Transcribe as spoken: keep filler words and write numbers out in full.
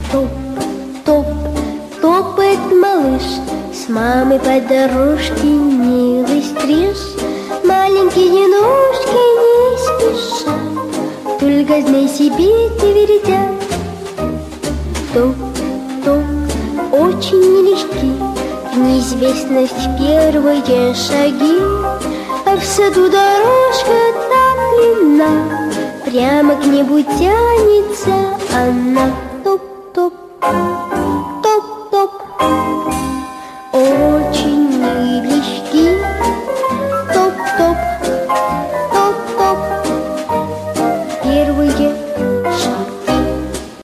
Топ, топ, топает малыш, с мамой по дорожке милый стриж. Маленькие ножки не спеша только змей себе твердят. Топ, топ, очень нелегки в неизвестность первые шаги. А в саду дорожка так длинна, прямо к небу тянется она.